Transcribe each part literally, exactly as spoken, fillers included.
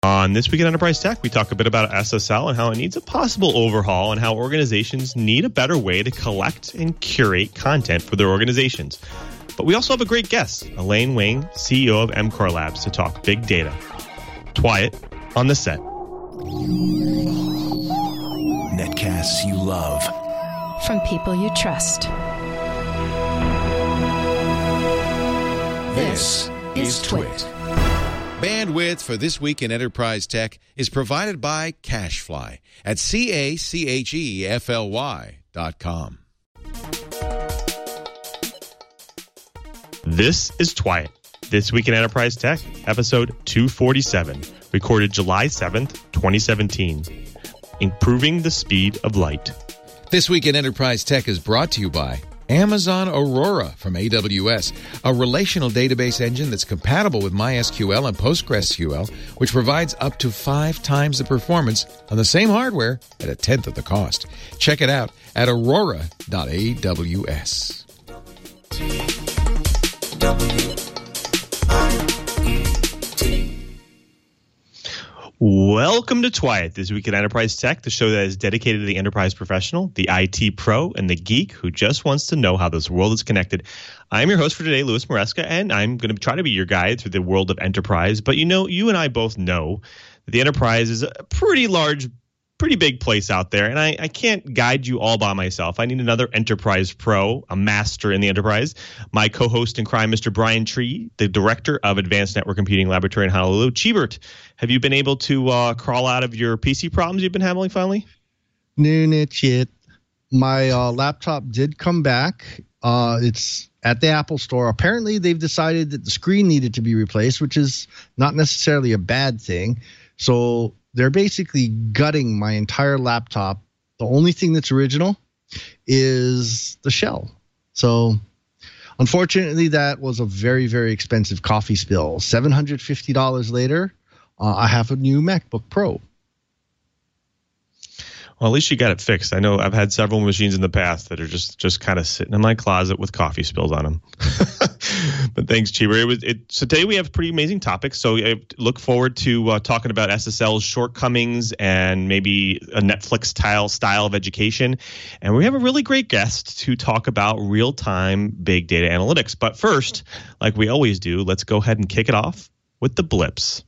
On This Week in Enterprise Tech, we talk a bit about S S L and how it needs a possible overhaul and how organizations need a better way to collect and curate content for their organizations. But we also have a great guest, Elaine Wang, C E O of M Core Labs, to talk big data. Twyett on the set. Netcasts you love. From people you trust. This is Twit. Bandwidth for This Week in Enterprise Tech is provided by CacheFly at C A C H E F L Y dot com. This is Twyett. This Week in Enterprise Tech, episode two forty-seven, recorded July seventh, twenty seventeen. Improving the speed of light. This Week in Enterprise Tech is brought to you by Amazon Aurora from A W S, a relational database engine that's compatible with MySQL and PostgreSQL, which provides up to five times the performance on the same hardware at a tenth of the cost. Check it out at aurora dot A W S. Welcome to Twyett, This Week in Enterprise Tech, the show that is dedicated to the enterprise professional, the I T pro, and the geek who just wants to know how this world is connected. I'm your host for today, Louis Maresca, and I'm going to try to be your guide through the world of enterprise. But you know, you and I both know that the enterprise is a pretty large, pretty big place out there, and I, I can't guide you all by myself. I need another enterprise pro, a master in the enterprise. My co-host in crime, Mister Brian Tree, the director of Advanced Network Computing Laboratory in Honolulu. Cheebert, have you been able to uh, crawl out of your P C problems you've been having finally? No, not yet. My uh, laptop did come back. Uh, it's at the Apple Store. Apparently, they've decided that the screen needed to be replaced, which is not necessarily a bad thing. So they're basically gutting my entire laptop. The only thing that's original is the shell. So unfortunately, that was a very, very expensive coffee spill. seven hundred fifty dollars later, uh, I have a new MacBook Pro. Well, at least you got it fixed. I know I've had several machines in the past that are just, just kind of sitting in my closet with coffee spills on them. But thanks, Cheever. It was it. So today we have pretty amazing topics. So I look forward to uh, talking about S S L's shortcomings and maybe a Netflix style style of education. And we have a really great guest to talk about real-time big data analytics. But first, like we always do, let's go ahead and kick it off with the blips.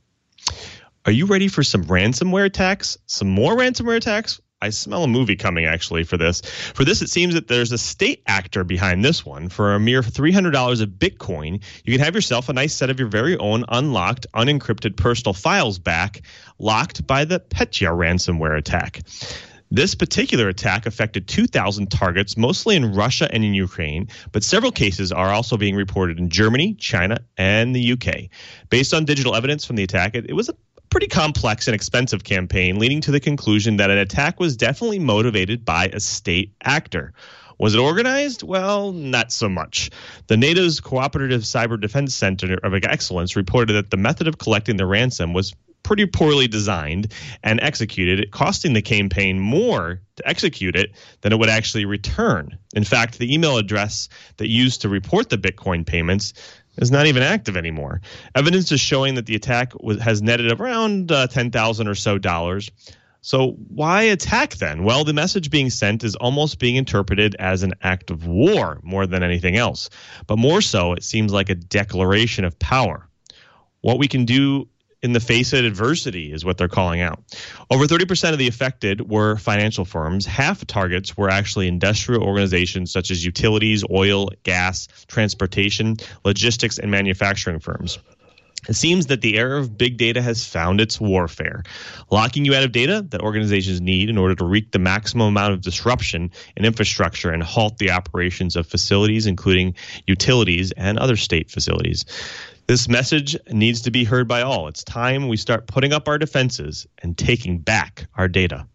Are you ready for some ransomware attacks? Some more ransomware attacks? I smell a movie coming, actually, for this. For this, it seems that there's a state actor behind this one. For a mere three hundred dollars of Bitcoin, you can have yourself a nice set of your very own unlocked, unencrypted personal files back, locked by the Petya ransomware attack. This particular attack affected two thousand targets, mostly in Russia and in Ukraine, but several cases are also being reported in Germany, China, and the U K. Based on digital evidence from the attack, it, it was a pretty complex and expensive campaign, leading to the conclusion that an attack was definitely motivated by a state actor. Was it organized? Well, not so much. The NATO's Cooperative Cyber Defense Center of Excellence reported that the method of collecting the ransom was pretty poorly designed and executed, costing the campaign more to execute it than it would actually return. In fact, the email address that used to report the Bitcoin payments is not even active anymore. Evidence is showing that the attack was, has netted around uh, ten thousand or so dollars. So why attack then? Well, the message being sent is almost being interpreted as an act of war more than anything else. But more so, it seems like a declaration of power. What we can do in the face of adversity is what they're calling out. Over thirty percent of the affected were financial firms. Half targets were actually industrial organizations such as utilities, oil, gas, transportation, logistics, and manufacturing firms. It seems that the era of big data has found its warfare, locking you out of data that organizations need in order to wreak the maximum amount of disruption in infrastructure and halt the operations of facilities, including utilities and other state facilities. This message needs to be heard by all. It's time we start putting up our defenses and taking back our data.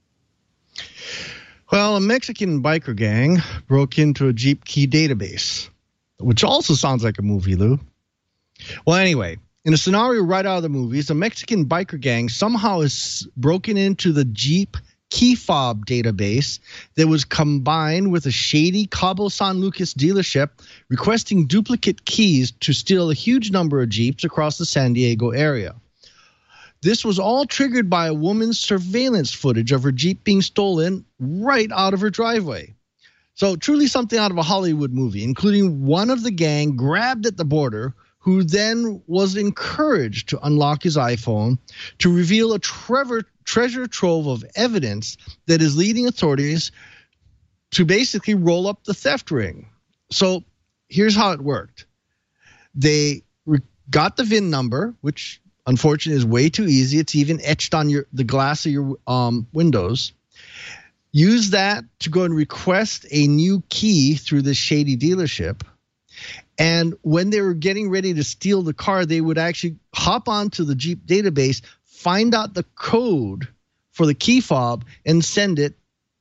Well, a Mexican biker gang broke into a Jeep key database, which also sounds like a movie, Lou. Well, anyway, in a scenario right out of the movies, a Mexican biker gang somehow has broken into the Jeep key fob database that was combined with a shady Cabo San Lucas dealership requesting duplicate keys to steal a huge number of Jeeps across the San Diego area. This was all triggered by a woman's surveillance footage of her Jeep being stolen right out of her driveway. So truly something out of a Hollywood movie, including one of the gang grabbed at the border, who then was encouraged to unlock his iPhone to reveal a Trevor, treasure trove of evidence that is leading authorities to basically roll up the theft ring. So here's how it worked. They re- got the V I N number, which unfortunately is way too easy. It's even etched on your the glass of your um, windows. Use that to go and request a new key through this shady dealership. And when they were getting ready to steal the car, they would actually hop onto the Jeep database, find out the code for the key fob, and send it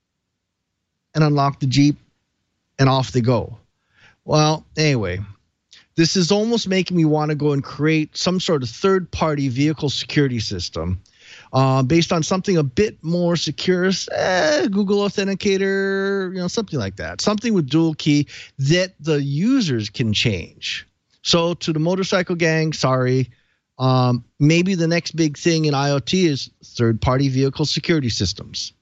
and unlock the Jeep, and off they go. Well, anyway, this is almost making me want to go and create some sort of third-party vehicle security system uh, based on something a bit more secure, eh, Google Authenticator, you know, something like that. Something with dual key that the users can change. So to the motorcycle gang, sorry. Um, maybe the next big thing in IoT is third-party vehicle security systems.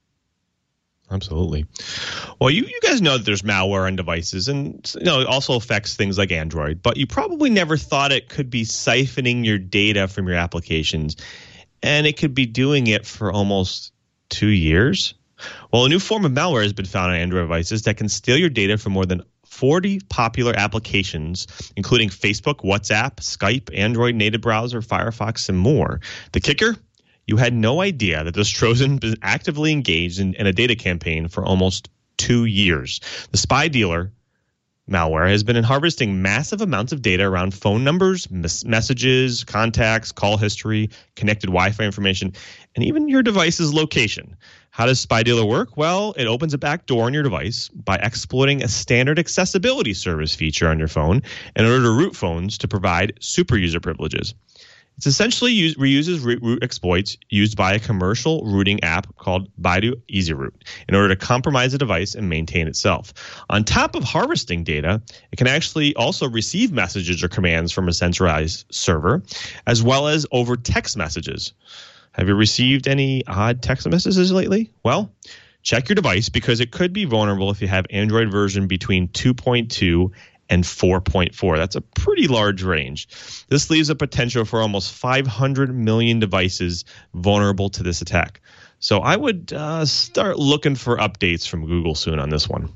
Absolutely. Well, you, you guys know that there's malware on devices, and you know it also affects things like Android, but you probably never thought it could be siphoning your data from your applications, and it could be doing it for almost two years. Well, a new form of malware has been found on Android devices that can steal your data from more than forty popular applications, including Facebook, WhatsApp, Skype, Android native browser, Firefox, and more. The kicker? You had no idea that this Trojan been actively engaged in, in a data campaign for almost two years. The spy dealer malware has been harvesting massive amounts of data around phone numbers, mes- messages, contacts, call history, connected Wi-Fi information, and even your device's location. How does spy dealer work? Well, it opens a back door on your device by exploiting a standard accessibility service feature on your phone in order to root phones to provide super user privileges. It's essentially use, reuses root, root exploits used by a commercial rooting app called Baidu EasyRoot in order to compromise the device and maintain itself. On top of harvesting data, it can actually also receive messages or commands from a centralized server, as well as over text messages. Have you received any odd text messages lately? Well, check your device because it could be vulnerable if you have Android version between two point two and four point four. That's a pretty large range. This leaves a potential for almost five hundred million devices vulnerable to this attack. So I would uh, start looking for updates from Google soon on this one.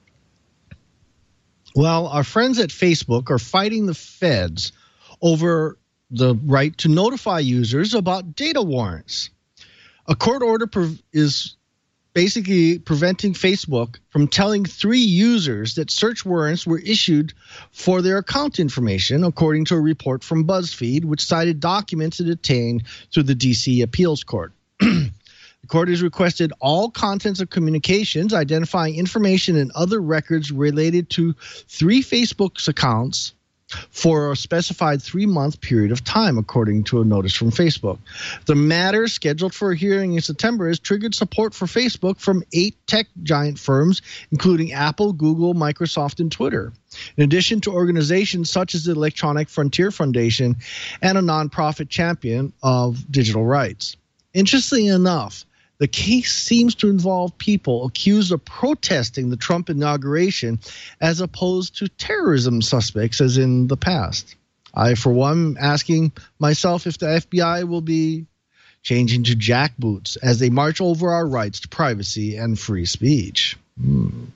Well, our friends at Facebook are fighting the feds over the right to notify users about data warrants. A court order pre- is basically preventing Facebook from telling three users that search warrants were issued for their account information, according to a report from BuzzFeed, which cited documents it obtained through the D C Appeals Court. The court has requested all contents of communications identifying information and other records related to three Facebook's accounts for a specified three-month period of time, according to a notice from Facebook. The matter, scheduled for a hearing in September, has triggered support for Facebook from eight tech giant firms, including Apple, Google, Microsoft, and Twitter, in addition to organizations such as the Electronic Frontier Foundation and a nonprofit champion of digital rights. Interestingly enough, the case seems to involve people accused of protesting the Trump inauguration as opposed to terrorism suspects as in the past. I, for one, am asking myself if the F B I will be changing to jackboots as they march over our rights to privacy and free speech. Hmm.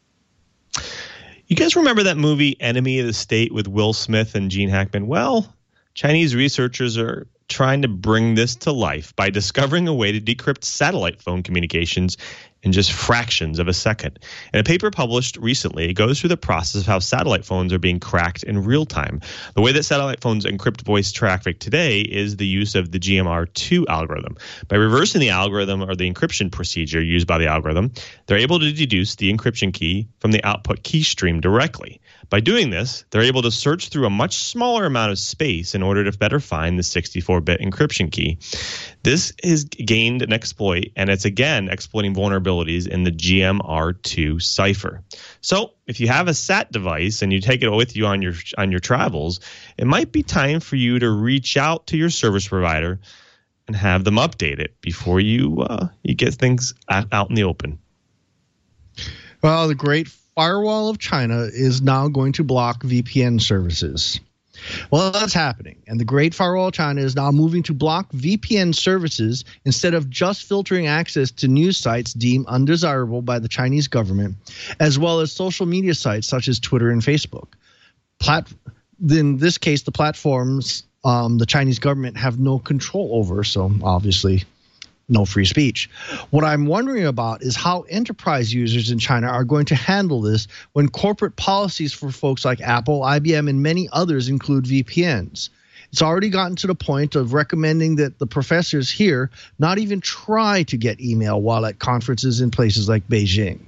You guys remember that movie Enemy of the State with Will Smith and Gene Hackman? Well, Chinese researchers are trying to bring this to life by discovering a way to decrypt satellite phone communications in just fractions of a second. In a paper published recently, it goes through the process of how satellite phones are being cracked in real time. The way that satellite phones encrypt voice traffic today is the use of the G M R two algorithm. By reversing the algorithm or the encryption procedure used by the algorithm, they're able to deduce the encryption key from the output key stream directly. By doing this, they're able to search through a much smaller amount of space in order to better find the sixty-four bit encryption key. This is gained an exploit, and it's again exploiting vulnerabilities in the G M R two cipher. So if you have a sat device and you take it with you on your on your travels, it might be time for you to reach out to your service provider and have them update it before you uh, you get things out in the open. Well, the Great Firewall of China is now going to block V P N services. Well, that's happening, and the Great Firewall of China is now moving to block V P N services instead of just filtering access to news sites deemed undesirable by the Chinese government, as well as social media sites such as Twitter and Facebook. Plat- in this case, the platforms um, the Chinese government have no control over, so obviously no free speech. What I'm wondering about is how enterprise users in China are going to handle this when corporate policies for folks like Apple, I B M, and many others include V P Ns. It's already gotten to the point of recommending that the professors here not even try to get email while at conferences in places like Beijing.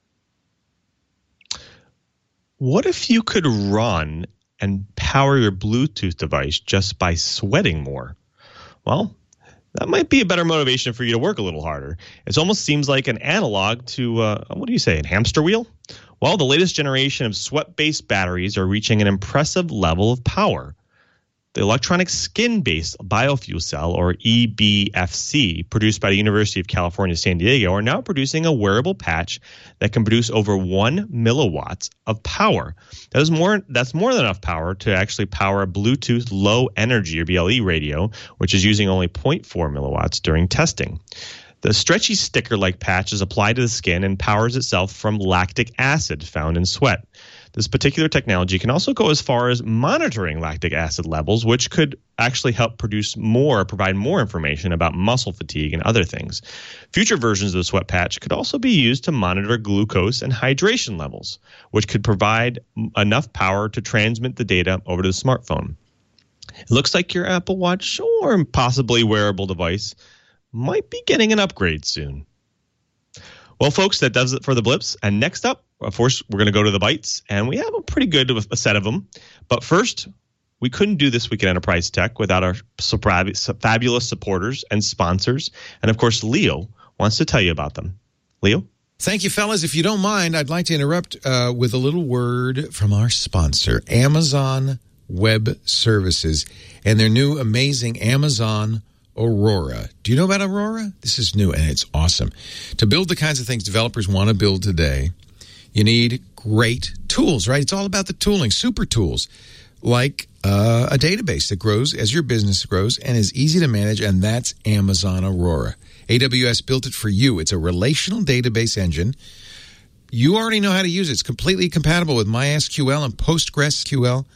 What if you could run and power your Bluetooth device just by sweating more? Well, that might be a better motivation for you to work a little harder. It almost seems like an analog to, uh, what do you say, a hamster wheel? Well, the latest generation of sweat-based batteries are reaching an impressive level of power. The electronic skin-based biofuel cell, or E B F C, produced by the University of California, San Diego, are now producing a wearable patch that can produce over one milliwatts of power. That is more. That's more than enough power to actually power a Bluetooth Low Energy, or B L E, radio, which is using only zero point four milliwatts during testing. The stretchy sticker-like patch is applied to the skin and powers itself from lactic acid found in sweat. This particular technology can also go as far as monitoring lactic acid levels, which could actually help produce more, provide more information about muscle fatigue and other things. Future versions of the sweat patch could also be used to monitor glucose and hydration levels, which could provide enough power to transmit the data over to the smartphone. It looks like your Apple Watch or possibly wearable device might be getting an upgrade soon. Well, folks, that does it for the blips. And next up, of course, we're going to go to the bites, and we have a pretty good a set of them. But first, we couldn't do This Week at Enterprise Tech without our fabulous supporters and sponsors. And, of course, Leo wants to tell you about them. Leo? Thank you, fellas. If you don't mind, I'd like to interrupt uh, with a little word from our sponsor, Amazon Web Services, and their new amazing Amazon Aurora. Do you know about Aurora? This is new, and it's awesome. To build the kinds of things developers want to build today, you need great tools, right? It's all about the tooling, super tools, like uh, a database that grows as your business grows and is easy to manage, and that's Amazon Aurora. A W S built it for you. It's a relational database engine. You already know how to use it. It's completely compatible with MySQL and PostgreSQL,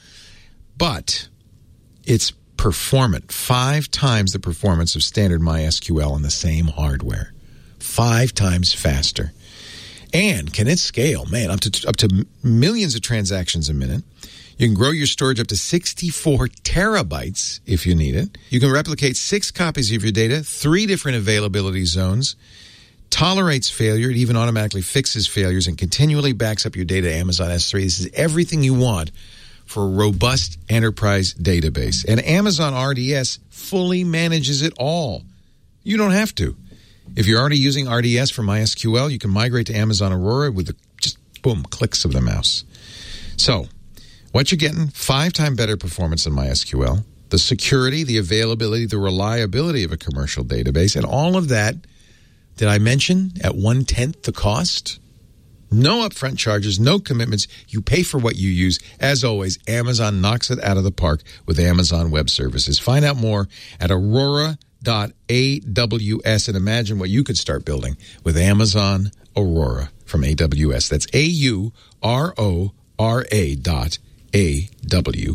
but it's performant, five times the performance of standard MySQL on the same hardware, five times faster. And can it scale? Man, up to up to millions of transactions a minute. You can grow your storage up to sixty-four terabytes if you need it. You can replicate six copies of your data, three different availability zones, tolerates failure. It even automatically fixes failures and continually backs up your data to Amazon S three. This is everything you want for a robust enterprise database. And Amazon R D S fully manages it all. You don't have to. If you're already using R D S for MySQL, you can migrate to Amazon Aurora with the just, boom, clicks of the mouse. So, what you're getting, five-time better performance than MySQL, the security, the availability, the reliability of a commercial database, and all of that, did I mention, at one-tenth the cost? No upfront charges, no commitments. You pay for what you use. As always, Amazon knocks it out of the park with Amazon Web Services. Find out more at aurora dot A W S and imagine what you could start building with Amazon Aurora from A W S. That's A U R O R A dot A W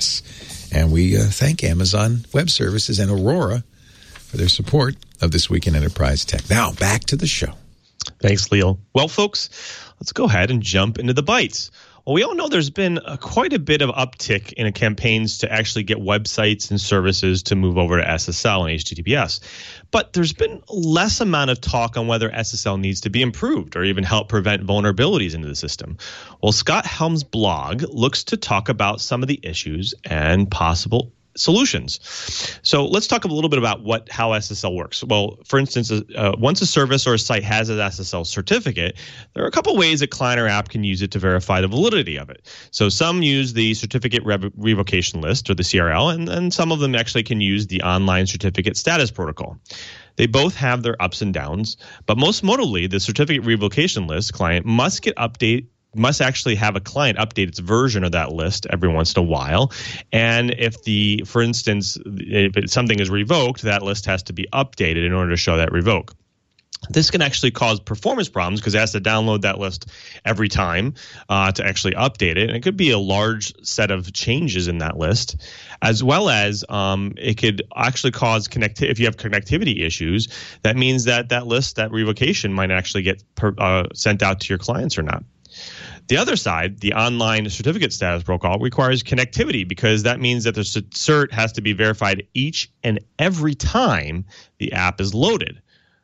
S. And we uh, thank Amazon Web Services and Aurora for their support of This Week in Enterprise Tech. Now, back to the show. Thanks, Leo. Well, folks, let's go ahead and jump into the bites. Well, we all know there's been a, quite a bit of uptick in campaigns to actually get websites and services to move over to S S L and H T T P S. But there's been less amount of talk on whether S S L needs to be improved or even help prevent vulnerabilities into the system. Well, Scott Helm's blog looks to talk about some of the issues and possible solutions. So let's talk a little bit about what how S S L works. Well, for instance, uh, once a service or a site has an S S L certificate, there are a couple ways a client or app can use it to verify the validity of it. So some use the certificate rev- revocation list, or the C R L, and, and some of them actually can use the online certificate status protocol. They both have their ups and downs, but most notably, the certificate revocation list client must get update must actually have a client update its version of that list every once in a while. And if the, for instance, if it, something is revoked, that list has to be updated in order to show that revoke. This can actually cause performance problems because it has to download that list every time uh, to actually update it. And it could be a large set of changes in that list, as well as um, it could actually cause connectivity. If you have connectivity issues, that means that that list, that revocation might actually get per, uh, sent out to your clients or not. The other side, the online certificate status protocol, requires connectivity because that means that the cert has to be verified each and every time the app is loaded.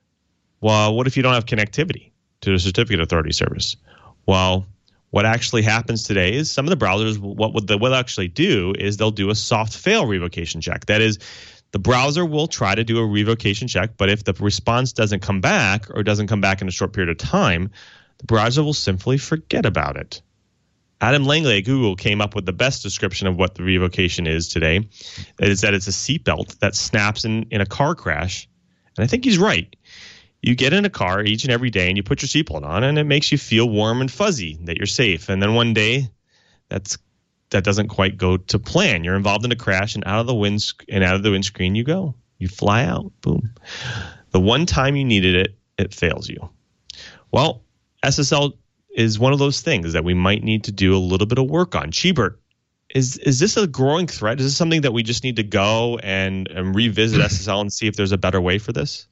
Well, what if you don't have connectivity to the certificate authority service? Well, what actually happens today is some of the browsers, what would they will actually do is they'll do a soft fail revocation check. That is, the browser will try to do a revocation check, but if the response doesn't come back or doesn't come back in a short period of time, the browser will simply forget about it. Adam Langley at Google came up with the best description of what the revocation is today. It is that it's a seatbelt that snaps in, in a car crash. And I think he's right. You get in a car each and every day and you put your seatbelt on and it makes you feel warm and fuzzy that you're safe. And then one day that's that doesn't quite go to plan. You're involved in a crash and out of the wind and out of the windscreen you go. You fly out. Boom. The one time you needed it, it fails you. Well, S S L is one of those things that we might need to do a little bit of work on. Cheebert, is is this a growing threat? Is this something that we just need to go and, and revisit S S L and see if there's a better way for this?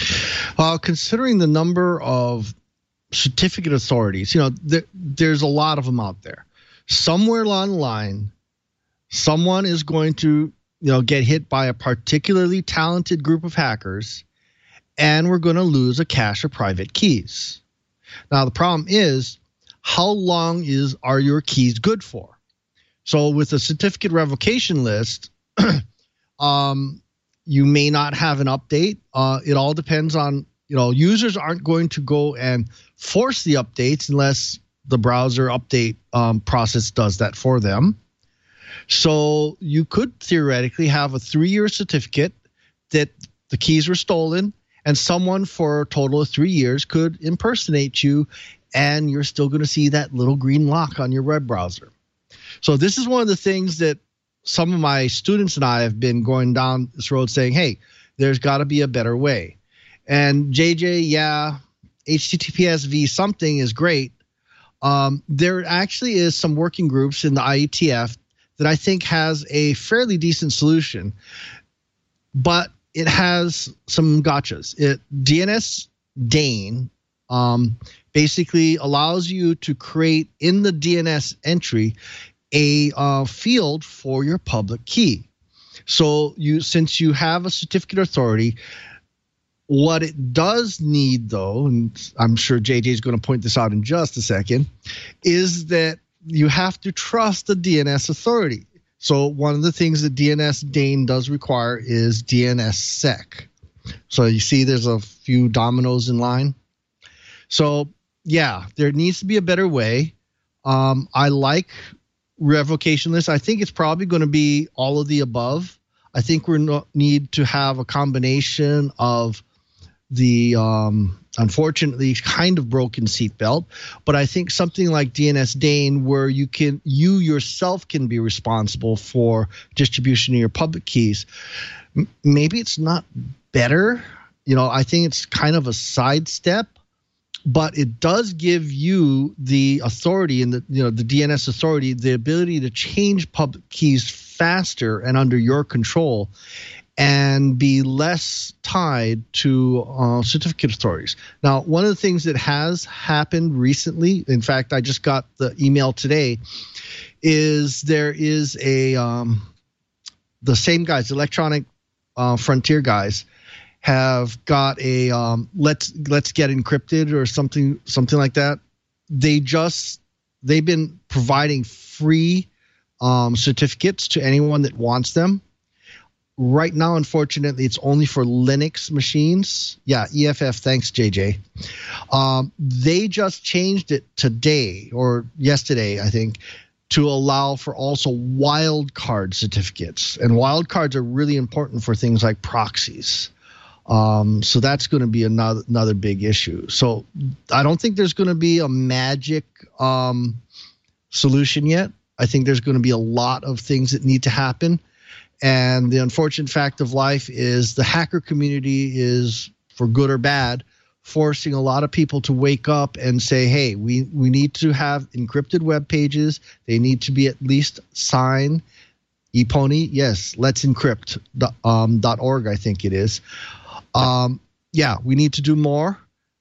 Uh, considering the number of certificate authorities, you know, there, there's a lot of them out there. Somewhere along the line, someone is going to, you know, get hit by a particularly talented group of hackers, and we're going to lose a cache of private keys. Now, the problem is, how long is are your keys good for? So with a certificate revocation list, um, you may not have an update. Uh, it all depends on, you know, users aren't going to go and force the updates unless the browser update um, process does that for them. So you could theoretically have a three-year certificate that the keys were stolen, and someone for a total of three years could impersonate you, and you're still going to see that little green lock on your web browser. So this is one of the things that some of my students and I have been going down this road saying, hey, there's got to be a better way. And J J, yeah, H T T P S v something is great. Um, there actually is some working groups in the I E T F that I think has a fairly decent solution, but it has some gotchas. It D N S Dane um, basically allows you to create in the D N S entry a uh, field for your public key. So you, since you have a certificate authority, what it does need, though, and I'm sure J J is going to point this out in just a second, is that you have to trust the D N S authority. So one of the things that D N S Dane does require is D N S sec. So you see there's a few dominoes in line. So yeah, there needs to be a better way. Um, I like revocation lists. I think it's probably going to be all of the above. I think we no, need to have a combination of the um, unfortunately kind of broken seatbelt, but I think something like D N S Dane, where you can you yourself can be responsible for distribution of your public keys. M- maybe it's not better. You know, I think it's kind of a sidestep, but it does give you the authority and the you know the D N S authority, the ability to change public keys faster and under your control, and be less tied to uh, certificate authorities. Now, one of the things that has happened recently, in fact, I just got the email today, is there is a um, the same guys, Electronic uh, Frontier guys, have got a um, let's let's get encrypted or something something like that. They just they've been providing free um, certificates to anyone that wants them. right now, unfortunately, it's only for Linux machines. Yeah, E F F. Thanks, J J. Um, they just changed it today or yesterday, I think, to allow for also wildcard certificates. And wildcards are really important for things like proxies. Um, so that's going to be another another big issue. So I don't think there's going to be a magic um, solution yet. I think there's going to be a lot of things that need to happen. And the unfortunate fact of life is the hacker community is, for good or bad, forcing a lot of people to wake up and say, hey, we, we need to have encrypted web pages. They need to be at least signed. ePony, yes, let's encrypt um, .org, I think it is. Um, yeah, we need to do more.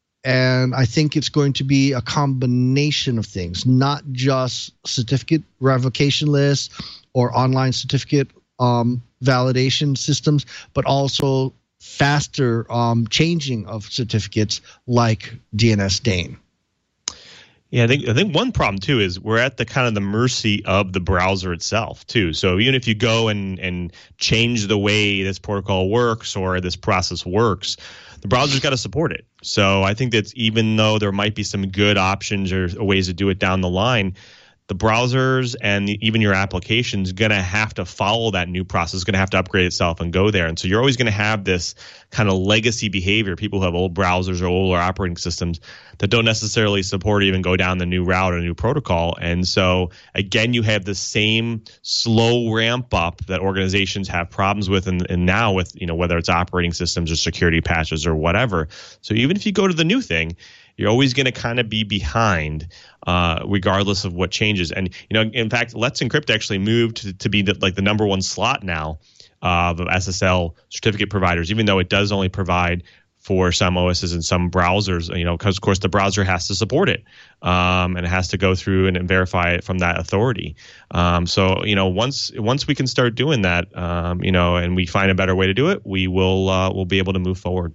And I think it's going to be a combination of things, not just certificate revocation lists or online certificate um, validation systems, but also faster um, changing of certificates like D N S Dane. Yeah, I think I think one problem too is we're at the kind of the mercy of the browser itself too. So even if you go and and change the way this protocol works or this process works, the browser's got to support it. So I think that even though there might be some good options or ways to do it down the line, the browsers and even your application's going to have to follow that new process, going to have to upgrade itself and go there. And so you're always going to have this kind of legacy behavior. People who have old browsers or older operating systems that don't necessarily support or even go down the new route or new protocol. And so, again, you have the same slow ramp up that organizations have problems with and, and now with, you know, whether it's operating systems or security patches or whatever. So even if you go to the new thing, you're always going to kind of be behind uh, regardless of what changes. And, you know, in fact, Let's Encrypt actually moved to, to be the, like the number one slot now uh, of S S L certificate providers, even though it does only provide for some O Ss and some browsers, you know, because, of course, the browser has to support it um, and it has to go through and, and verify it from that authority. Um, so, you know, once once we can start doing that, um, you know, and we find a better way to do it, we will uh, we'll be able to move forward.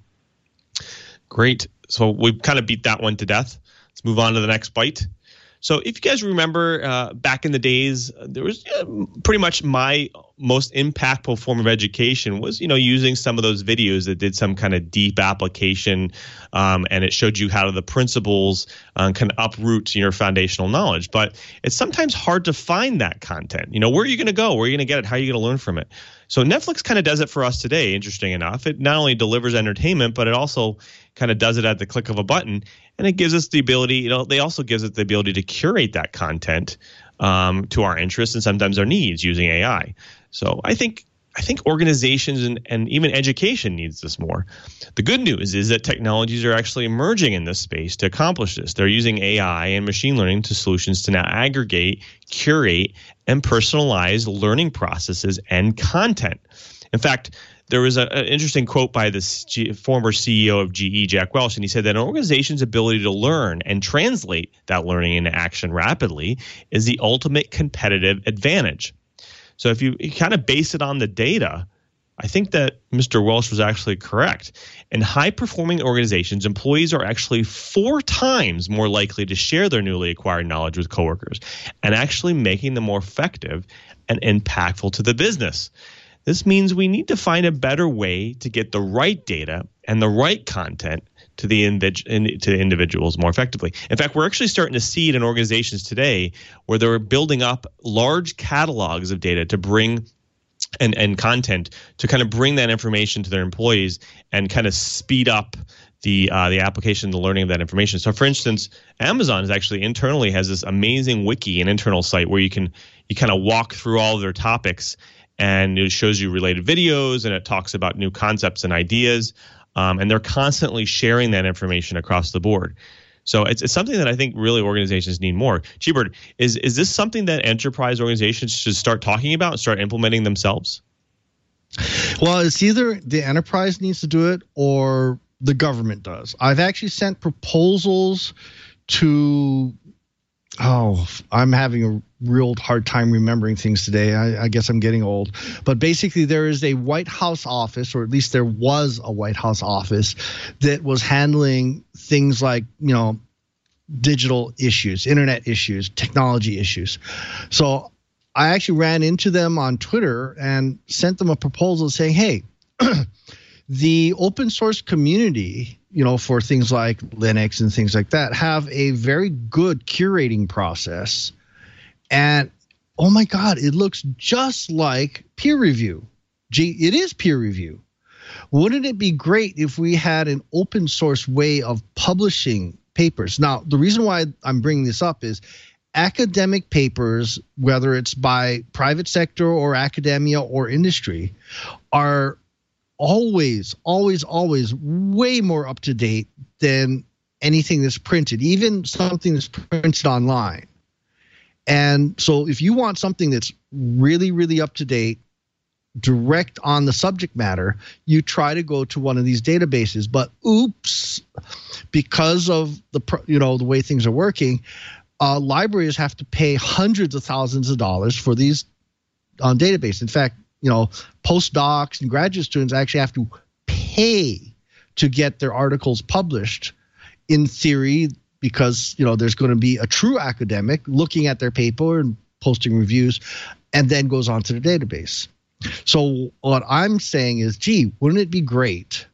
Great. So we've kind of beat that one to death. Let's move on to the next bite. So if you guys remember uh, back in the days, there was uh, pretty much my most impactful form of education was, you know, using some of those videos that did some kind of deep application um, and it showed you how the principles uh, can uproot your foundational knowledge. But it's sometimes hard to find that content. You know, where are you going to go? Where are you going to get it? How are you going to learn from it? So Netflix kind of does it for us today, interesting enough. It not only delivers entertainment, but it also kind of does it at the click of a button. And it gives us the ability, you know, they also gives us the ability to curate that content um, to our interests and sometimes our needs using A I. So I think I think organizations and, and even education needs this more. The good news is that technologies are actually emerging in this space to accomplish this. They're using A I and machine learning to solutions to now aggregate, curate, and personalize learning processes and content. In fact, there was an interesting quote by the G- former C E O of G E, Jack Welch, and he said that an organization's ability to learn and translate that learning into action rapidly is the ultimate competitive advantage. So if you, you kind of base it on the data, I think that Mister Welch was actually correct. In high-performing organizations, employees are actually four times more likely to share their newly acquired knowledge with coworkers and actually making them more effective and impactful to the business. This means we need to find a better way to get the right data and the right content to the invid- to individuals more effectively. In fact, we're actually starting to see it in organizations today where they're building up large catalogs of data to bring and, and content to kind of bring that information to their employees and kind of speed up the uh, the application, the learning of that information. So, for instance, Amazon is actually internally has this amazing wiki, an internal site where you can you kind of walk through all of their topics, and it shows you related videos and it talks about new concepts and ideas. Um, and they're constantly sharing that information across the board. So it's, it's something that I think really organizations need more. G-Bird, is is this something that enterprise organizations should start talking about and start implementing themselves? Well, it's either the enterprise needs to do it or the government does. I've actually sent proposals to Oh, I'm having a real hard time remembering things today. I, I guess I'm getting old. But basically, there is a White House office, or at least there was a White House office that was handling things like, you know, digital issues, internet issues, technology issues. So I actually ran into them on Twitter and sent them a proposal saying, hey, the open source community, you know, for things like Linux and things like that, have a very good curating process. And oh my God, it looks just like peer review. Gee, it is peer review. Wouldn't it be great if we had an open source way of publishing papers? Now, the reason why I'm bringing this up is academic papers, whether it's by private sector or academia or industry, are always, always, always way more up to date than anything that's printed, even something that's printed online. And so if you want something that's really, really up to date, direct on the subject matter, you try to go to one of these databases. But oops, because of the you know the way things are working, uh, libraries have to pay hundreds of thousands of dollars for these on databases. In fact, you know, postdocs and graduate students actually have to pay to get their articles published. In theory, because you know there's going to be a true academic looking at their paper and posting reviews, and then goes on to the database. So what I'm saying is, gee, wouldn't it be great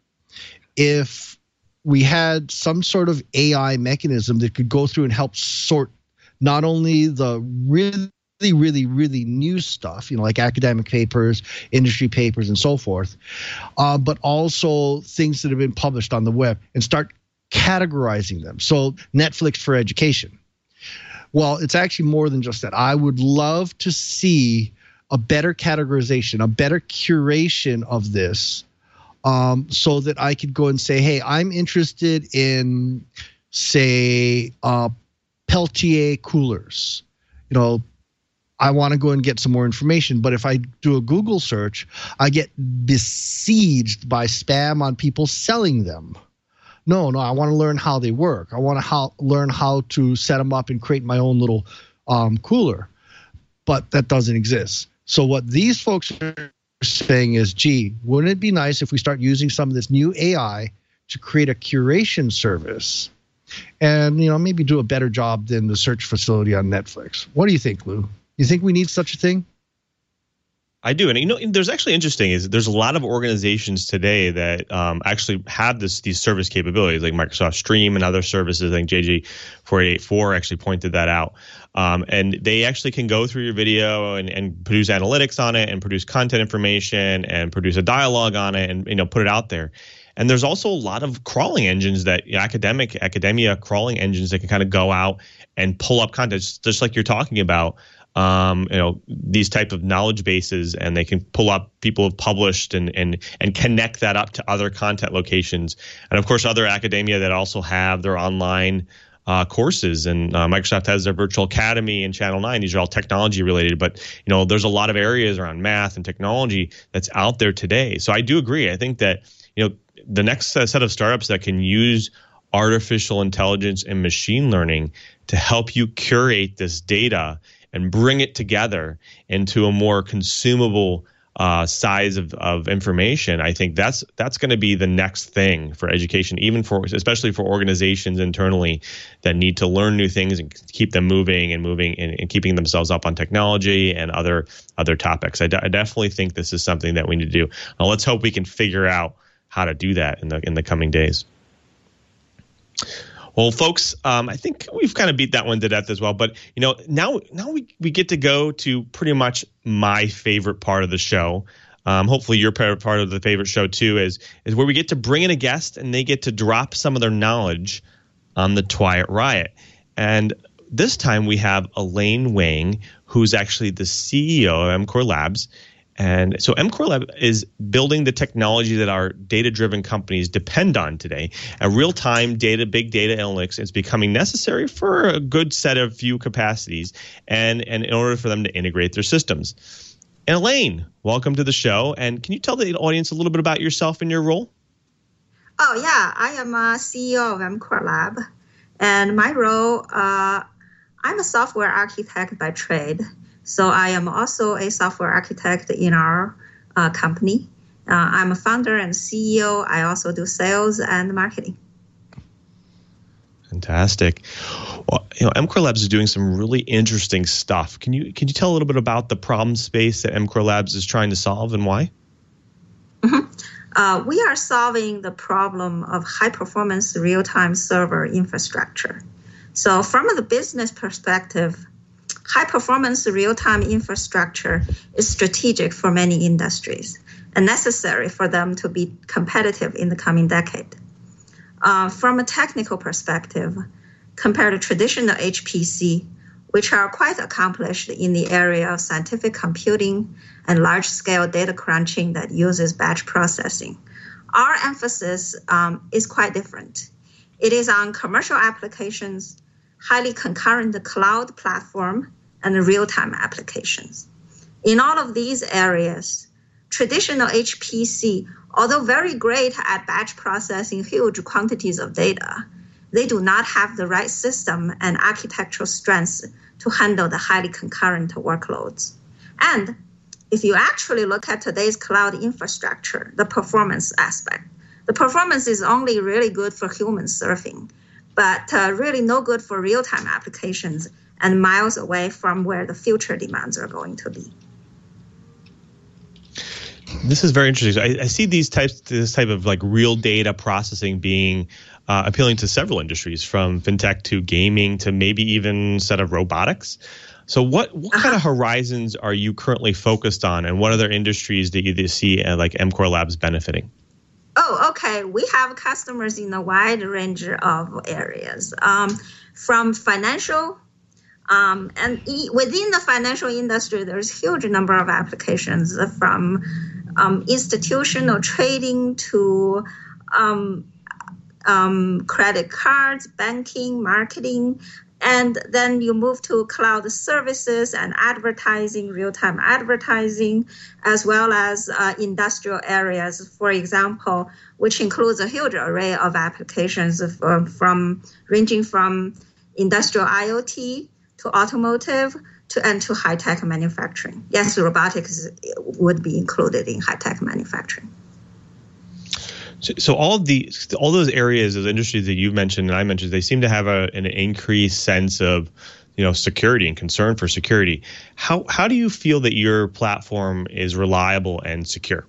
if we had some sort of A I mechanism that could go through and help sort not only the really, really, really new stuff, you know, like academic papers, industry papers, and so forth, uh, but also things that have been published on the web and start categorizing them. So Netflix for education. Well, it's actually more than just that. I would love to see a better categorization, a better curation of this, um, so that I could go and say, hey, I'm interested in, say, uh, Peltier coolers. You know, I want to go and get some more information. But if I do a Google search, I get besieged by spam on people selling them. No, no, I want to learn how they work. I want to how, learn how to set them up and create my own little um, cooler. But that doesn't exist. So what these folks are saying is, gee, wouldn't it be nice if we start using some of this new A I to create a curation service and, you know, maybe do a better job than the search facility on Netflix? What do you think, Lou? You think we need such a thing? I do. And, you know, there's actually interesting is there's a lot of organizations today that um, actually have this these service capabilities like Microsoft Stream and other services. I think J J four eight eight four actually pointed that out. Um, and they actually can go through your video and, and produce analytics on it and produce content information and produce a dialogue on it and, you know, put it out there. And there's also a lot of crawling engines that you know, academic academia crawling engines that can kind of go out and pull up content, just like you're talking about. Um, you know, these type of knowledge bases, and they can pull up people have published and and and connect that up to other content locations. And of course, other academia that also have their online uh, courses. And uh, Microsoft has their virtual academy and Channel nine. These are all technology related, but you know, there's a lot of areas around math and technology that's out there today. So I do agree. I think that you know the next set of startups that can use artificial intelligence and machine learning to help you curate this data and bring it together into a more consumable uh, size of, of information. I think that's that's going to be the next thing for education, even for especially for organizations internally that need to learn new things and keep them moving and moving and, and keeping themselves up on technology and other other topics. I, d- I definitely think this is something that we need to do. Now, let's hope we can figure out how to do that in the in the coming days. Well, folks, um, I think we've kind of beat that one to death as well. But, you know, now now we, we get to go to pretty much my favorite part of the show. Um, hopefully your part of the favorite show, too, is is where we get to bring in a guest and they get to drop some of their knowledge on the Twiat Riot. And this time we have Elaine Wang, who's actually the C E O of EMCORE Labs. And so EMCORE Lab is building the technology that our data-driven companies depend on today. A real-time data, big data analytics is becoming necessary for a good set of few capacities and, and in order for them to integrate their systems. And Elaine, welcome to the show. And can you tell the audience a little bit about yourself and your role? Oh, yeah. I am a C E O of EMCORE Lab. And my role, uh, I'm a software architect by trade. So I am also a software architect in our uh, company. Uh, I'm a founder and C E O. I also do sales and marketing. Fantastic. Well, you know, EmCore Labs is doing some really interesting stuff. Can you can you tell a little bit about the problem space that EmCore Labs is trying to solve and why? Mm-hmm. Uh, we are solving the problem of high-performance real-time server infrastructure. So from the business perspective, high-performance real-time infrastructure is strategic for many industries and necessary for them to be competitive in the coming decade. Uh, from a technical perspective, compared to traditional H P C, which are quite accomplished in the area of scientific computing and large-scale data crunching that uses batch processing, our emphasis um, is quite different. It is on commercial applications, highly concurrent cloud platform, and real-time applications. In all of these areas, traditional H P C, although very great at batch processing huge quantities of data, they do not have the right system and architectural strengths to handle the highly concurrent workloads. And if you actually look at today's cloud infrastructure, the performance aspect, the performance is only really good for human surfing, but uh, really no good for real-time applications and miles away from where the future demands are going to be. This is very interesting. I, I see these types, this type of like real data processing being uh, appealing to several industries, from fintech to gaming to maybe even set of robotics. So, what what uh-huh. kind of horizons are you currently focused on, and what other industries do you see uh, like EmCore Labs benefiting? Oh, okay. We have customers in a wide range of areas, um, from financial. Um, and e- within the financial industry, there's a huge number of applications, from um, institutional trading to um, um, credit cards, banking, marketing. And then you move to cloud services and advertising, real-time advertising, as well as uh, industrial areas, for example, which includes a huge array of applications of, uh, from ranging from industrial IoT to automotive, to and to high-tech manufacturing. Yes, robotics would be included in high-tech manufacturing. So, so all of the all those areas, those industries that you mentioned and I mentioned, they seem to have a, an increased sense of, you know, security and concern for security. How how do you feel that your platform is reliable and secure?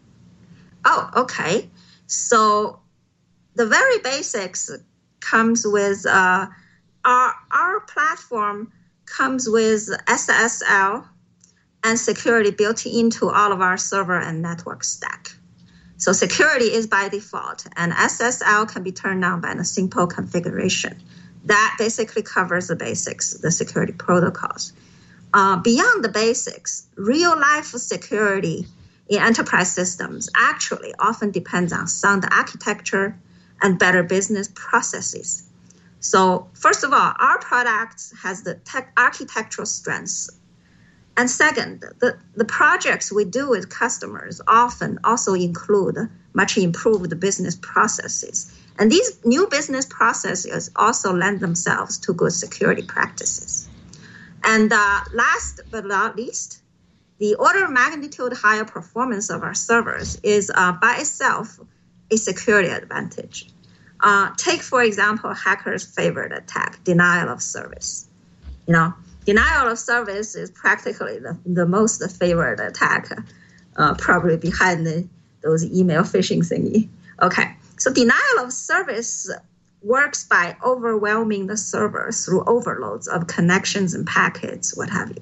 Oh, okay. So the very basics comes with uh, our our platform comes with S S L and security built into all of our server and network stack. So security is by default, and S S L can be turned on by a simple configuration. That basically covers the basics, the security protocols. Uh, beyond the basics, real-life security in enterprise systems actually often depends on sound architecture and better business processes. So first of all, our products has the tech architectural strengths. And second, the, the projects we do with customers often also include much improved business processes. And these new business processes also lend themselves to good security practices. And uh, last but not least, the order of magnitude higher performance of our servers is uh, by itself a security advantage. Uh, take, for example, hackers' favorite attack, denial of service. You know, denial of service is practically the, the most favorite attack, uh, probably behind the, those email phishing thingy. Okay, so denial of service works by overwhelming the server through overloads of connections and packets, what have you.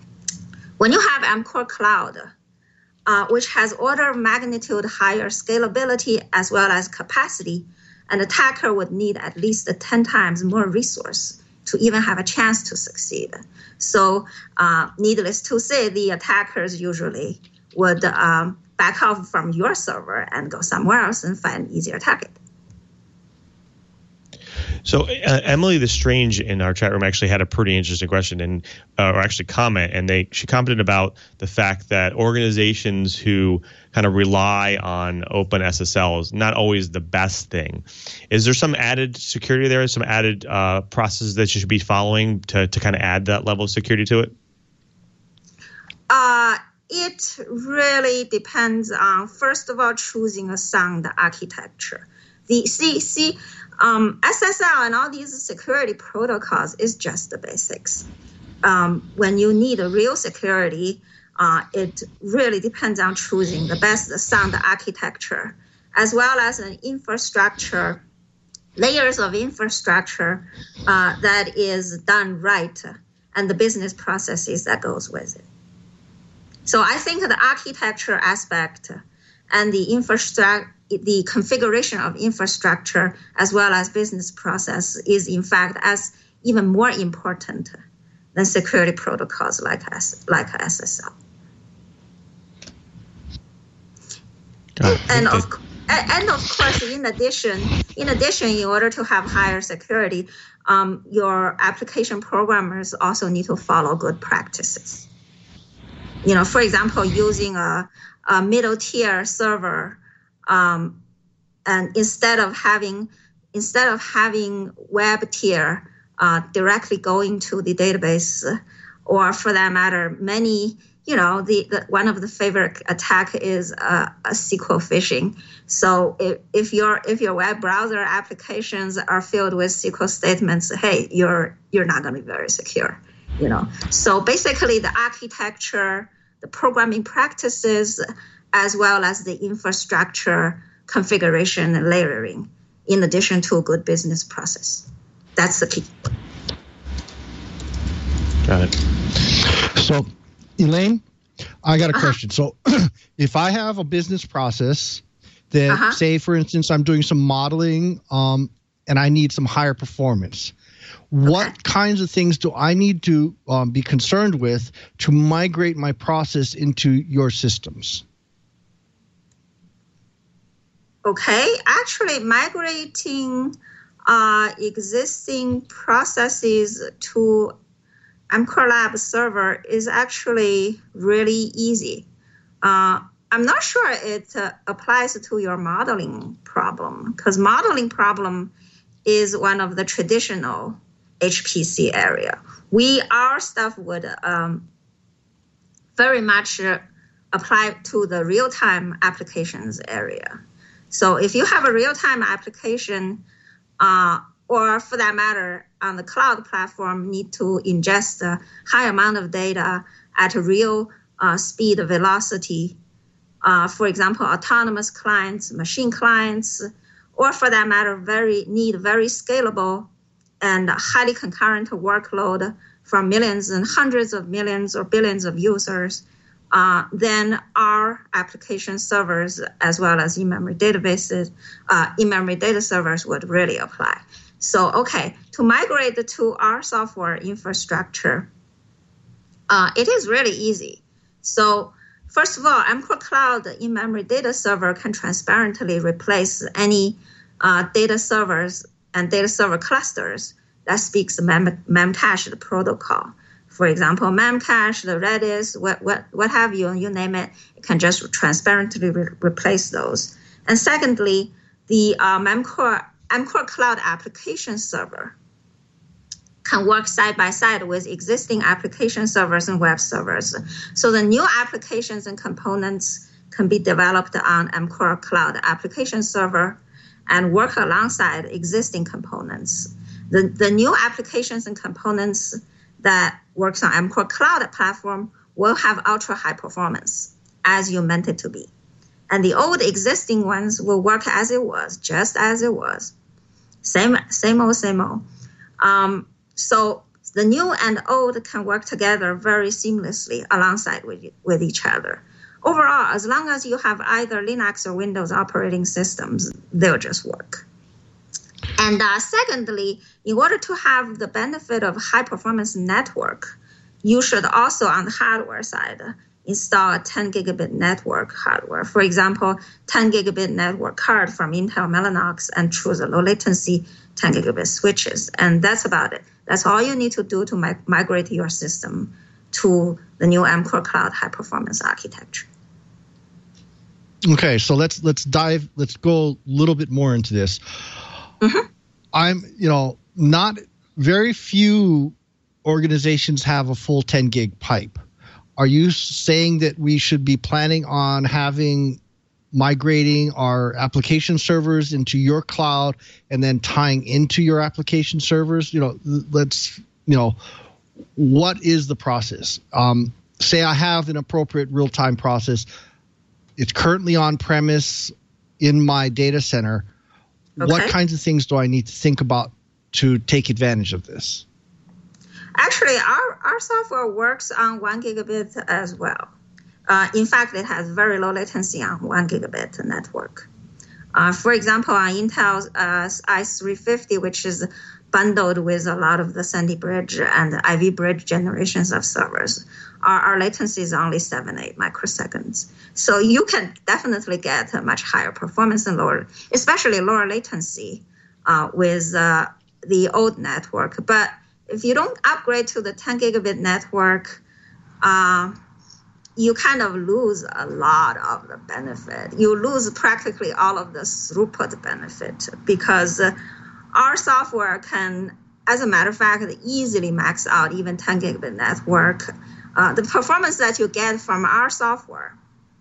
When you have EmCore Cloud, uh, which has order of magnitude higher scalability as well as capacity, an attacker would need at least ten times more resource to even have a chance to succeed. So uh, needless to say, the attackers usually would um, back off from your server and go somewhere else and find an easier target. So uh, Emily the Strange in our chat room actually had a pretty interesting question, and uh, or actually comment, and they she commented about the fact that organizations who kind of rely on open S S L is not always the best thing. Is there some added security there, some added uh, processes that you should be following to, to kind of add that level of security to it? Uh, it really depends on, first of all, choosing a sound architecture. The see see um, S S L and all these security protocols is just the basics. Um, when you need a real security, uh, it really depends on choosing the best sound architecture, as well as an infrastructure, layers of infrastructure uh, that is done right, and the business processes that goes with it. So I think the architecture aspect and the infrastructure, the configuration of infrastructure, as well as business process, is in fact as even more important than security protocols like S, like S S L. And of and of course, in addition, in addition, in order to have higher security, um, your application programmers also need to follow good practices. You know, for example, using a, a middle tier server, um, and instead of having instead of having web tier uh, directly going to the database, or for that matter, many. You know, the, the one of the favorite attack is uh, a S Q L phishing. So if, if your if your web browser applications are filled with S Q L statements, hey, you're you're not going to be very secure. You know, so basically the architecture, the programming practices, as well as the infrastructure configuration and layering, in addition to a good business process, that's the key. Got it. So. Elaine, I got a uh-huh. question. So if I have a business process that, uh-huh. say, for instance, I'm doing some modeling um, and I need some higher performance, what okay. kinds of things do I need to um, be concerned with to migrate my process into your systems? Okay, actually migrating uh, existing processes to EMCORE Lab server is actually really easy. Uh, I'm not sure it uh, applies to your modeling problem, because modeling problem is one of the traditional H P C area. We, our stuff would um, very much uh, apply to the real-time applications area. So if you have a real-time application, uh, or for that matter, on the cloud platform, need to ingest a high amount of data at a real uh, speed, velocity. Uh, for example, autonomous clients, machine clients, or for that matter, very need very scalable and highly concurrent workload from millions and hundreds of millions or billions of users. Uh, then our application servers, as well as in-memory databases, uh, in-memory data servers would really apply. So, okay, to migrate to our software infrastructure, uh, it is really easy. So, first of all, EMCORE Cloud in-memory data server can transparently replace any uh, data servers and data server clusters that speaks mem- memcached protocol. For example, Memcache, the Redis, what, what, what have you, you name it, it can just transparently re- replace those. And secondly, the um, EMCORE EMCORE Cloud Application Server can work side by side with existing application servers and web servers. So the new applications and components can be developed on EMCORE Cloud Application Server and work alongside existing components. The, the new applications and components that works on EMCORE Cloud platform will have ultra high performance as you meant it to be. And the old existing ones will work as it was, just as it was. Same, same old, same old. Um, so the new and old can work together very seamlessly alongside with, with each other. Overall, as long as you have either Linux or Windows operating systems, they'll just work. And uh, secondly, in order to have the benefit of high-performance network, you should also, on the hardware side, install a ten gigabit network hardware. For example, ten gigabit network card from Intel Mellanox, and choose a low latency ten gigabit switches. And that's about it. That's all you need to do to mi- migrate your system to the new EMCORE Cloud high-performance architecture. Okay, so let's let's dive, let's go a little bit more into this. Mm-hmm. I'm, you know, not very few organizations have a full ten gig pipe. Are you saying that we should be planning on having migrating our application servers into your cloud and then tying into your application servers? You know, let's, you know, what is the process? Um, say I have an appropriate real-time process. It's currently on premise in my data center. Okay. What kinds of things do I need to think about to take advantage of this? Actually, our, our software works on one gigabit as well. Uh, in fact, it has very low latency on one gigabit network. Uh, for example, on Intel's uh, i three fifty, which is bundled with a lot of the Sandy Bridge and Ivy Bridge generations of servers, our, our latency is only seven, eight microseconds. So you can definitely get a much higher performance and lower, especially lower latency uh, with uh, the old network. But if you don't upgrade to the ten gigabit network, uh, you kind of lose a lot of the benefit. You lose practically all of the throughput benefit because uh, our software can, as a matter of fact, easily max out even ten gigabit network. Uh, the performance that you get from our software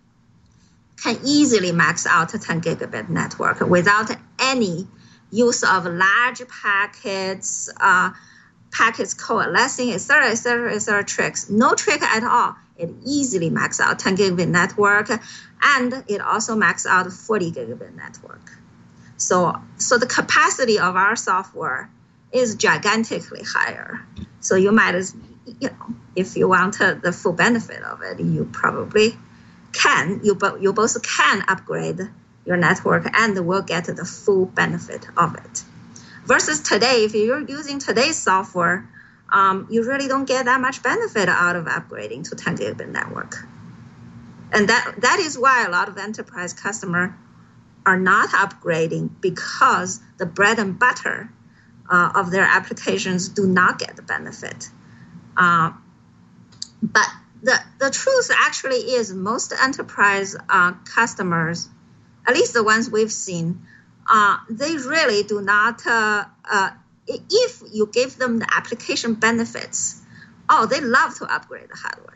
can easily max out a ten gigabit network without any use of large packets, uh, packets coalescing, et cetera, et cetera, et cetera, tricks. No trick at all. It easily max out ten gigabit network, and it also max out forty gigabit network. So, so the capacity of our software is gigantically higher. So you might, as you know, if you want the full benefit of it, you probably can. You bo- you both can upgrade your network and will get the full benefit of it. Versus today, if you're using today's software, um, you really don't get that much benefit out of upgrading to ten gigabit network. And that that is why a lot of enterprise customers are not upgrading, because the bread and butter uh, of their applications do not get the benefit. Uh, but the, the truth actually is most enterprise uh, customers, at least the ones we've seen, uh, they really do not, uh, uh, if you give them the application benefits, oh, they love to upgrade the hardware.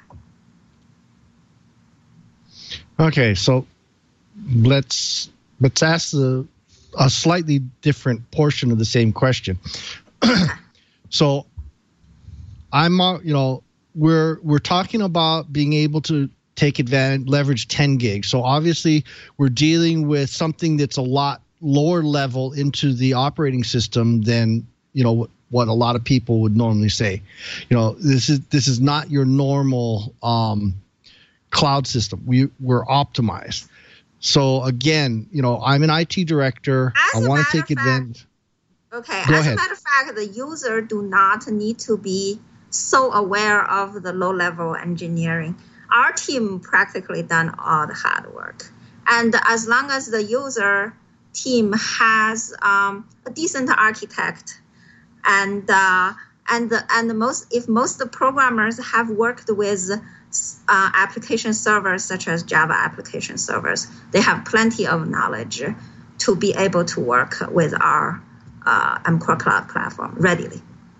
Okay, so let's let's ask the, a slightly different portion of the same question. So I'm, uh, you know, we're we're talking about being able to take advantage, leverage ten gigs. So obviously we're dealing with something that's a lot lower level into the operating system than, you know, what, what a lot of people would normally say. You know, this is this is not your normal um, cloud system. We we're optimized. So again, you know, I'm an I T director. As I want to take advantage. Okay. Go as ahead. a matter of fact, the user do not need to be so aware of the low-level engineering. Our team practically done all the hard work. And as long as the user team has um, a decent architect, and uh, and the, and the most if most of the programmers have worked with uh, application servers such as Java application servers, they have plenty of knowledge to be able to work with our uh, mCore Cloud platform readily.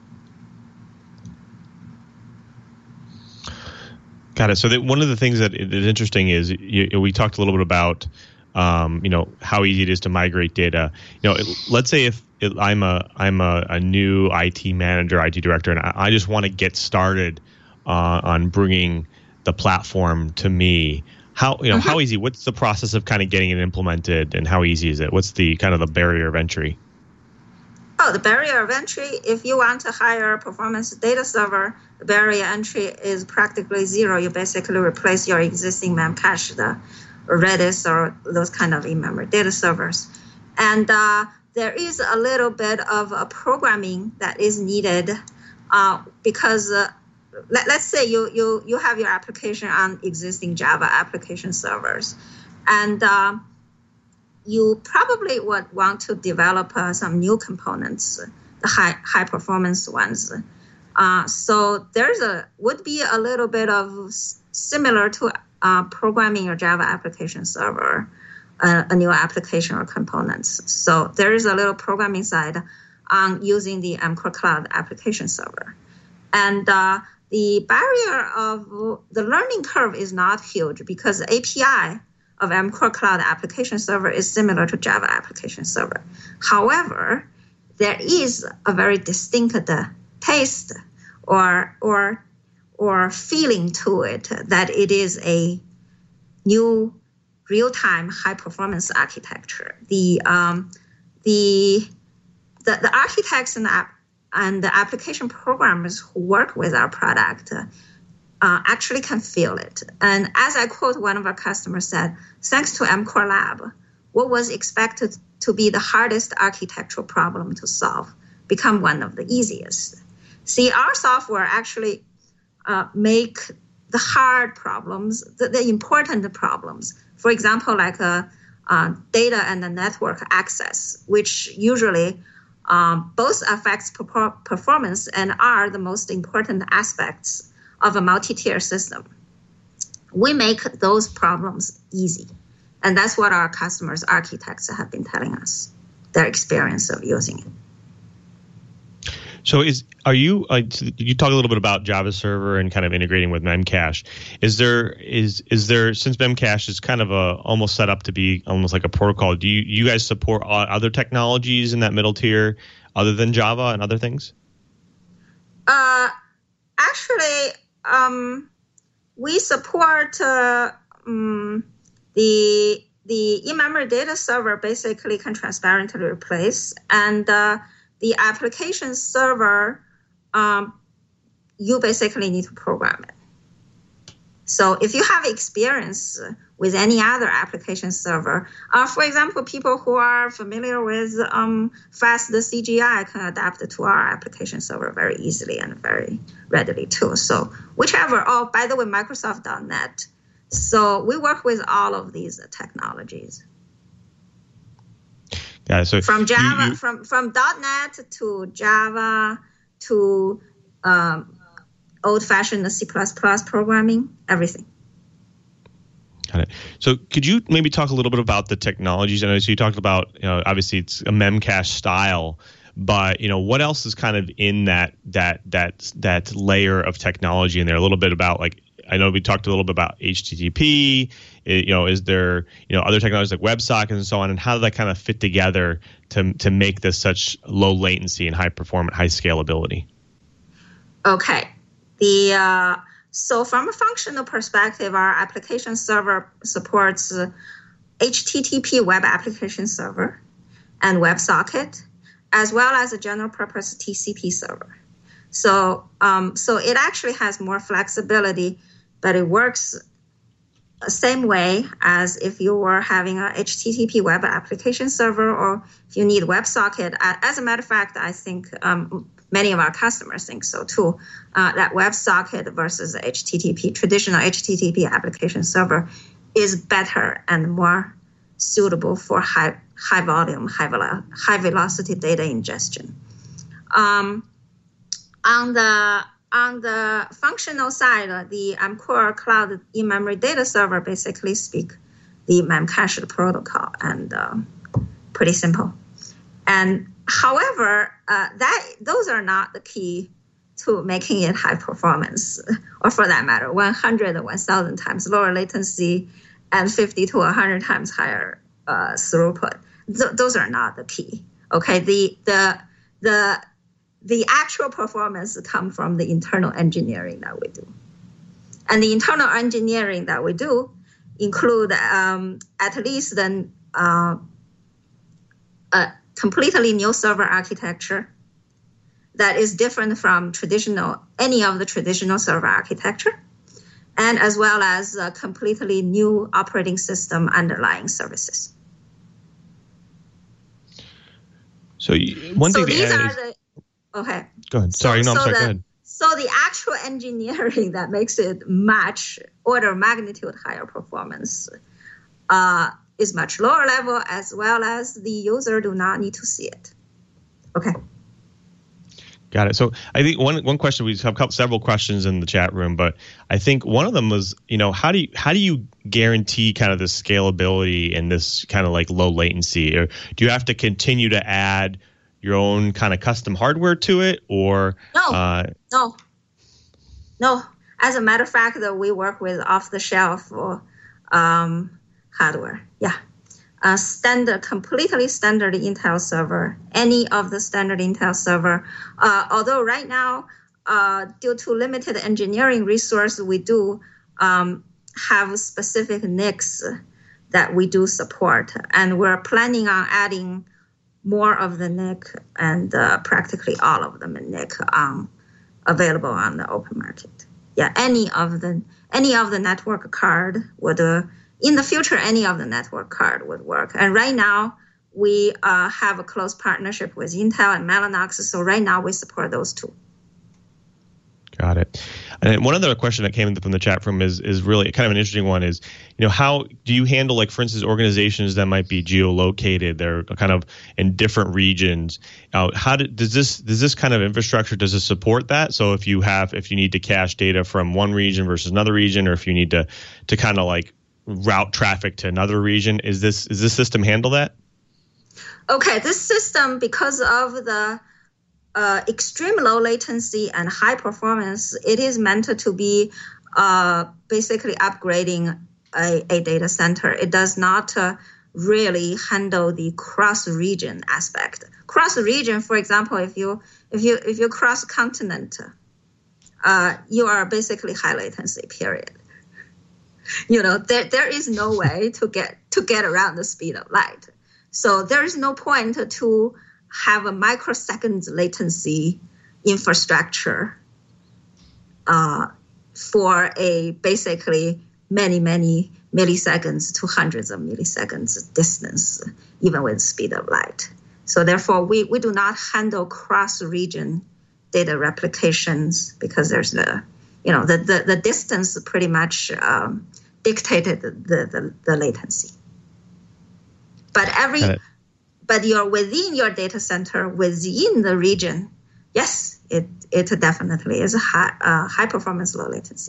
Got it. So that one of the things that is interesting is you, we talked a little bit about, um, you know, how easy it is to migrate data. You know, it, let's say if it, I'm a I'm a, a new I T manager, I T director, and I, I just want to get started uh, on bringing the platform to me. How you know mm-hmm. how easy? What's the process of kind of getting it implemented, and how easy is it? What's the kind of the barrier of entry? Oh, the barrier of entry, if you want to hire a performance data server, the barrier entry is practically zero. You basically replace your existing Memcache, the Redis, or those kind of in-memory data servers. And uh, there is a little bit of a programming that is needed uh, because uh, let, let's say you, you, you have your application on existing Java application servers. And uh, you probably would want to develop uh, some new components, the high high performance ones. Uh, so there's a would be a little bit of similar to uh, programming your Java application server, uh, a new application or components. So there is a little programming side on using the mCore Cloud application server, and uh, the barrier of the learning curve is not huge because the A P I of mCore Cloud Application Server is similar to Java Application Server. However, there is a very distinct uh, taste or or or feeling to it that it is a new real-time high-performance architecture. The um, the the, the architects and, app, and the application programmers who work with our product uh, uh, actually can feel it. And as I quote one of our customers said, thanks to mCore Lab, what was expected to be the hardest architectural problem to solve become one of the easiest. See, our software actually uh, make the hard problems, the, the important problems. For example, like a, uh, data and the network access, which usually um, both affects per- performance and are the most important aspects of a multi-tier system. We make those problems easy. And that's what our customers, architects, have been telling us, their experience of using it. So is are you uh, you talk a little bit about Java Server and kind of integrating with Memcache. Is there is is there since Memcache is kind of a almost set up to be almost like a protocol? Do you you guys support other technologies in that middle tier other than Java and other things? Uh, actually, um, we support uh, um, the the in-memory data server. Basically, can transparently replace and. Uh, The application server, um, you basically need to program it. So if you have experience with any other application server, uh, for example, people who are familiar with um, fast C G I can adapt it to our application server very easily and very readily too. So whichever, oh, by the way, Microsoft dot net. So we work with all of these technologies. Yeah, so from Java, you, you, from from .NET to Java to um, old-fashioned C plus plus programming, everything. Got it. So could you maybe talk a little bit about the technologies? I know so you talked about, you know, obviously it's a Memcache style, but you know what else is kind of in that that that that layer of technology in there? A little bit about like. I know we talked a little bit about H T T P. It, you know, is there you know other technologies like WebSockets and so on, and how do that kind of fit together to to make this such low latency and high performance, high scalability? Okay, the uh, so from a functional perspective, our application server supports uh, H T T P Web Application Server and WebSocket, as well as a general purpose T C P server. So, um, so it actually has more flexibility, but it works the same way as if you were having a H T T P web application server, or if you need WebSocket. As a matter of fact, I think um, many of our customers think so too, uh, that WebSocket versus H T T P, traditional H T T P application server, is better and more suitable for high high volume, high, velo- high velocity data ingestion. Um, on the On the functional side, the mCore Cloud in-memory data server basically speak the Memcache protocol, and uh, pretty simple. And however, uh, that those are not the key to making it high performance, or for that matter, one hundred or one thousand times lower latency and fifty to one hundred times higher uh, throughput. Th- those are not the key. Okay, the the the The actual performance come from the internal engineering that we do. And the internal engineering that we do include um, at least an, uh, a completely new server architecture that is different from traditional, any of the traditional server architecture, and as well as a completely new operating system underlying services. So one so thing these to add are is, the Okay. Go ahead. Sorry, so, no, I'm so sorry. the, Go ahead. So the actual engineering that makes it much order of magnitude higher performance uh, is much lower level, as well as the user do not need to see it. Okay. Got it. So I think one one question, we have several questions in the chat room, but I think one of them was, you know, how do you how do you guarantee kind of the scalability and this kind of like low latency? Or do you have to continue to add your own kind of custom hardware to it, or no, uh, no, no. As a matter of fact, though, we work with off-the-shelf or um, hardware. Yeah. Uh, standard, completely standard Intel server, any of the standard Intel server. Uh, although right now, uh, due to limited engineering resource, we do um, have specific N I Cs that we do support. And we're planning on adding more of the N I C and uh, practically all of them in N I C um, available on the open market. Yeah, any of the any of the network card would, uh, in the future, any of the network card would work. And right now, we uh, have a close partnership with Intel and Mellanox. So right now, we support those two. Got it. And one other question that came in from the chat room is is really kind of an interesting one is, you know, how do you handle, like, for instance, organizations that might be geolocated, they're kind of in different regions. Uh, how do, does this does this kind of infrastructure, does it support that? So if you have if you need to cache data from one region versus another region, or if you need to to kind of like route traffic to another region, is this is this system handle that? Okay, this system, because of the Uh, extreme low latency and high performance, it is meant to be uh, basically upgrading a, a data center. It does not uh, really handle the cross-region aspect. Cross-region, for example, if you if you if you cross continent, uh, you are basically high latency. Period. You know, there there is no way to get to get around the speed of light. So there is no point to have a microsecond latency infrastructure uh, for a basically many, many milliseconds to hundreds of milliseconds distance, even with speed of light. So therefore, we, we do not handle cross-region data replications because there's the, you know, the, the, the distance pretty much um, dictated the, the, the latency. But every... But you're within your data center, within the region. Yes, it it definitely is a high uh, high performance, low latency.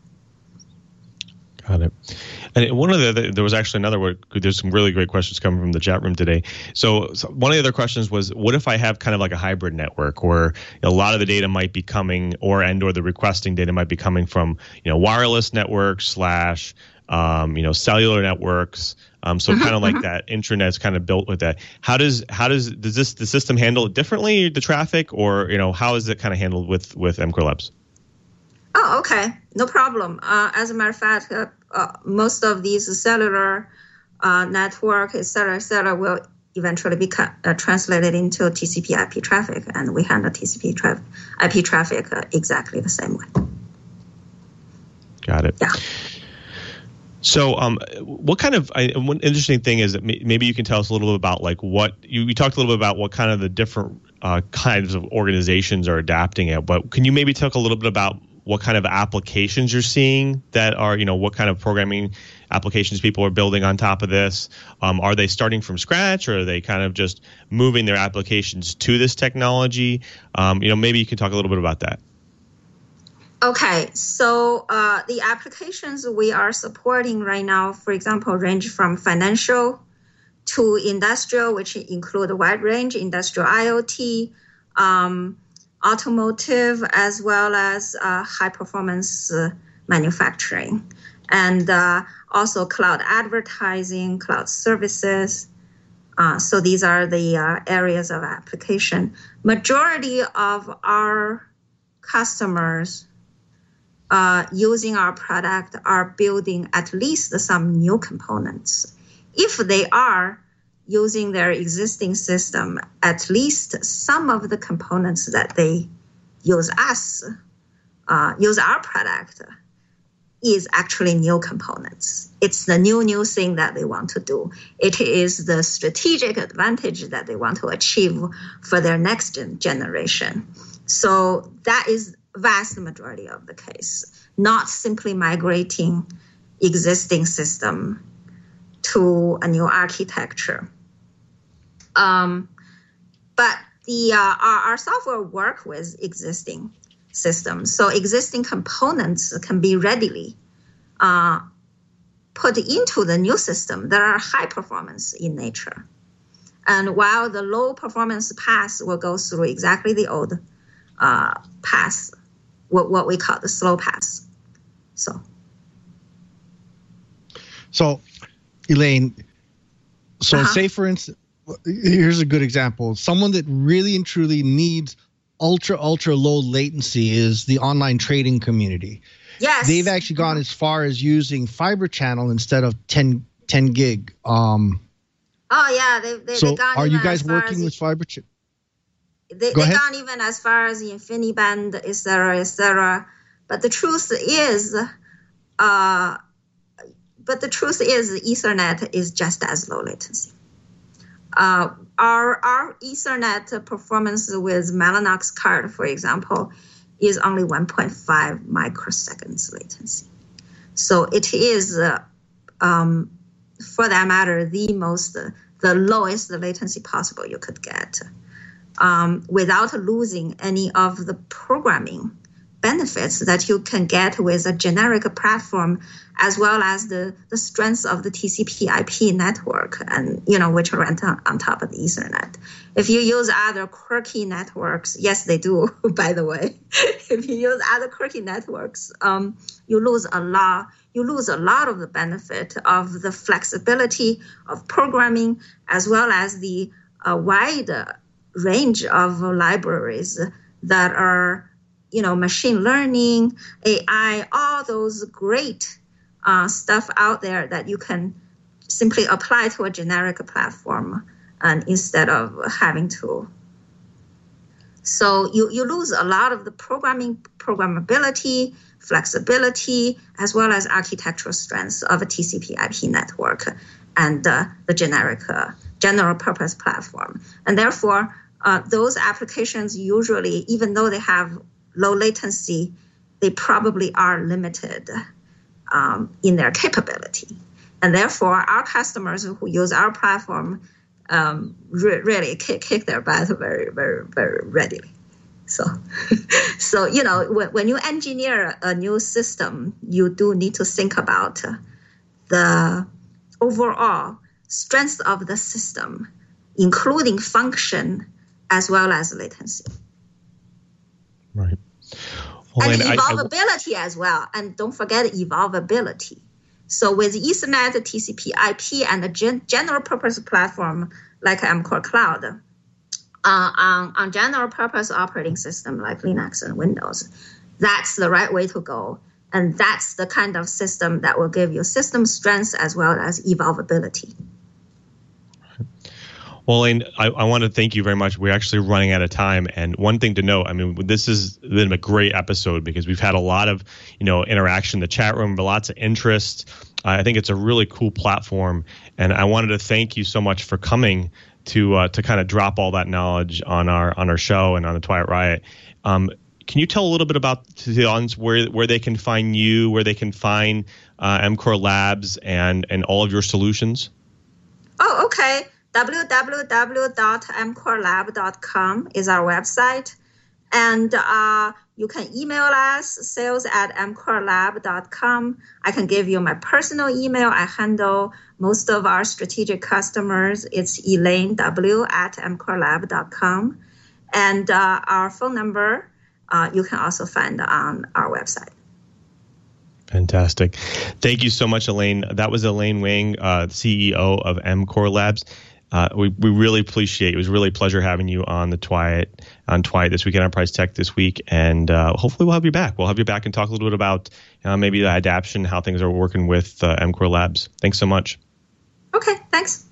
Got it. And one of the there was actually another word. There's some really great questions coming from the chat room today. So, so one of the other questions was, what if I have kind of like a hybrid network where a lot of the data might be coming, or and or the requesting data might be coming from, you know, wireless networks slash um, you know, cellular networks. Um, so kind of like that intranet's kind of built with that. How does how does does this the system handle it differently, the traffic, or, you know, how is it kind of handled with with M Core Labs? Oh, okay, no problem. Uh, as a matter of fact, uh, uh, most of these cellular uh, network, et cetera, et cetera, will eventually be ca- uh, translated into T C P I P traffic, and we handle T C P tra- I P traffic uh, exactly the same way. Got it. Yeah. So, um, what kind of I, one interesting thing is that maybe you can tell us a little bit about, like, what you, you talked a little bit about what kind of the different uh, kinds of organizations are adapting it. But can you maybe talk a little bit about what kind of applications you're seeing that are, you know, what kind of programming applications people are building on top of this? Um, are they starting from scratch, or are they kind of just moving their applications to this technology? Um, you know, maybe you can talk a little bit about that. Okay, so uh, the applications we are supporting right now, for example, range from financial to industrial, which include a wide range, industrial IoT, um, automotive, as well as uh, high-performance uh, manufacturing, and uh, also cloud advertising, cloud services. Uh, so these are the uh, areas of application. Majority of our customers Uh, using our product are building at least some new components. If they are using their existing system, at least some of the components that they use us, uh, use our product, is actually new components. It's the new, new thing that they want to do. It is the strategic advantage that they want to achieve for their next generation. So that is vast majority of the case, not simply migrating existing system to a new architecture. Um, but the uh, our, our software work with existing systems, so existing components can be readily uh, put into the new system that are high performance in nature. And while the low performance path will go through exactly the old uh, path, what what we call the slow path. So, so Elaine, so Uh-huh. say for instance, here's a good example. Someone that really and truly needs ultra, ultra low latency is the online trading community. Yes. They've actually gone as far as using fiber channel instead of ten, ten gig. Um, Oh yeah, they they, so they gone are you even guys as far working as, with fiber channel? They Go they ahead. gone even as far as InfiniBand, et cetera, et cetera. But the truth is, uh, but the truth is, Ethernet is just as low latency. Uh, our our Ethernet performance with Mellanox card, for example, is only one point five microseconds latency. So it is, uh, um, for that matter, the most, uh, the lowest latency possible you could get, um, without losing any of the programming benefits that you can get with a generic platform, as well as the, the strengths of the T C P I P network, and you know which run on, on top of the Ethernet. If you use other quirky networks, yes, they do. By the way, if you use other quirky networks, um, you lose a lot. You lose a lot of the benefit of the flexibility of programming, as well as the uh, wide range of libraries that are, you know, machine learning, A I, all those great uh, stuff out there that you can simply apply to a generic platform, and instead of having to. So you, you lose a lot of the programming, programmability, flexibility, as well as architectural strengths of a T C P I P network and uh, the generic uh, general purpose platform. And therefore, uh, those applications usually, even though they have low latency, they probably are limited um, in their capability. And therefore, our customers who use our platform um, re- really kick, kick their butt very, very, very readily. So, so you know, when, when you engineer a new system, you do need to think about the overall strength of the system, including function as well as latency. Right. Well, and and evolvability I, I, as well. And don't forget evolvability. So with Ethernet, T C P I P, and a gen- general purpose platform like EMCORE Cloud, uh, on, on general purpose operating system like Linux and Windows, that's the right way to go. And that's the kind of system that will give you system strength as well as evolvability. Well, Elaine, I, I want to thank you very much. We're actually running out of time. And one thing to note, I mean, this has been a great episode because we've had a lot of, you know, interaction in the chat room, but lots of interest. Uh, I think it's a really cool platform. And I wanted to thank you so much for coming to uh, to kind of drop all that knowledge on our on our show and on the Twilight Riot. Um, can you tell a little bit about the audience where where they can find you, where they can find uh, EMCORE Labs and and all of your solutions? Oh, okay. w w w dot m core lab dot com is our website. And uh, you can email us, sales at m core lab dot com. I can give you my personal email. I handle most of our strategic customers. It's Elaine W at m core lab dot com. And uh, our phone number, uh, you can also find on our website. Fantastic. Thank you so much, Elaine. That was Elaine Wang, uh, C E O of EMCORE Labs. Uh, we, we really appreciate it. It was really a pleasure having you on the Twilight, on Twilight This Week at Enterprise Tech this week. And uh, hopefully we'll have you back. We'll have you back and talk a little bit about uh, maybe the adaptation, how things are working with uh, EMCORE Labs. Thanks so much. Okay, thanks.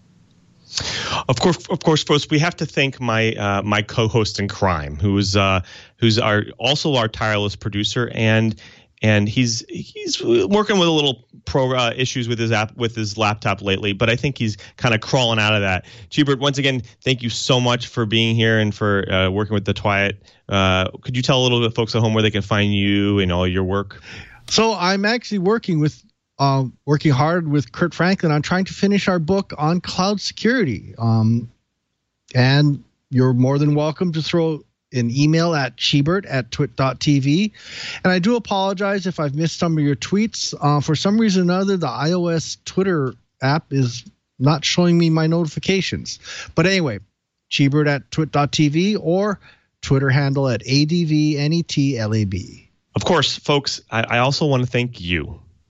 Of course, of course, folks, we have to thank my uh, my co-host in crime, who's uh, who's our also our tireless producer, and and he's he's working with a little pro uh, issues with his app with his laptop lately, but I think he's kind of crawling out of that. Cheebert, once again, thank you so much for being here and for uh, working with the Twilight. Uh, could you tell a little bit, folks at home, where they can find you and all your work? So I'm actually working with. Uh, working hard with Kurt Franklin on trying to finish our book on cloud security. Um, and you're more than welcome to throw an email at Cheebert at twit dot t v. And I do apologize if I've missed some of your tweets. Uh, for some reason or another, the iOS Twitter app is not showing me my notifications. But anyway, Cheebert at twit dot t v or Twitter handle at A D V N E T L A B. Of course, folks, I, I also want to thank you.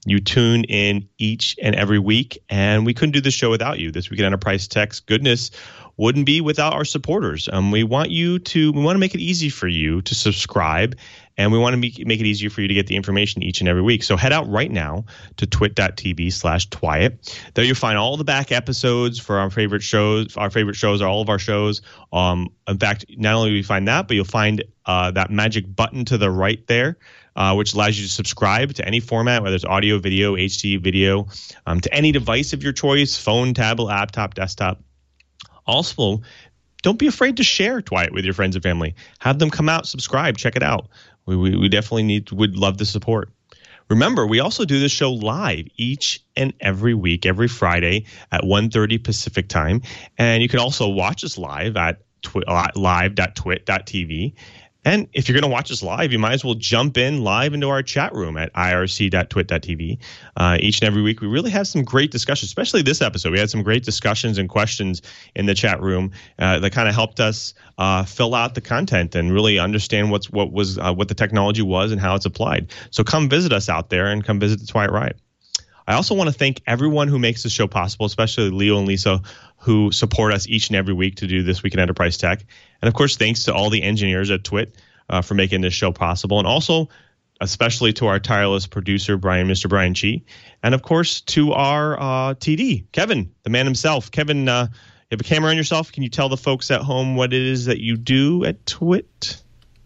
You tune in each and every week, and we couldn't do this show without you. This Week in Enterprise Tech's goodness wouldn't be without our supporters. Um, we want you to, we want to make it easy for you to subscribe, and we want to make, make it easier for you to get the information each and every week. So head out right now to twit.tv slash Twyat. There you'll find all the back episodes for our favorite shows. Our favorite shows are all of our shows. Um, in fact, not only will you find that, but you'll find uh, that magic button to the right there, uh, which allows you to subscribe to any format, whether it's audio, video, H D video, um, to any device of your choice, phone, tablet, laptop, desktop. Also, don't be afraid to share Twyat with your friends and family. Have them come out, subscribe, check it out. We, we, we definitely need would love the support. Remember, we also do this show live each and every week, every Friday at one thirty Pacific time. And you can also watch us live at twi- live dot twit dot t v. And if you're going to watch us live, you might as well jump in live into our chat room at I R C dot twit dot t v. Uh, each and every week, we really have some great discussions, especially this episode. We had some great discussions and questions in the chat room uh, that kind of helped us uh, fill out the content and really understand what's what was uh, what the technology was and how it's applied. So come visit us out there and come visit the Twyat Riot. I also want to thank everyone who makes this show possible, especially Leo and Lisa, who support us each and every week to do This Week in Enterprise Tech. And, of course, thanks to all the engineers at Twit uh, for making this show possible. And also, especially to our tireless producer, Brian, Mister Brian Chi. And, of course, to our uh, T D, Kevin, the man himself. Kevin, uh, you have a camera on yourself. Can you tell the folks at home what it is that you do at Twit?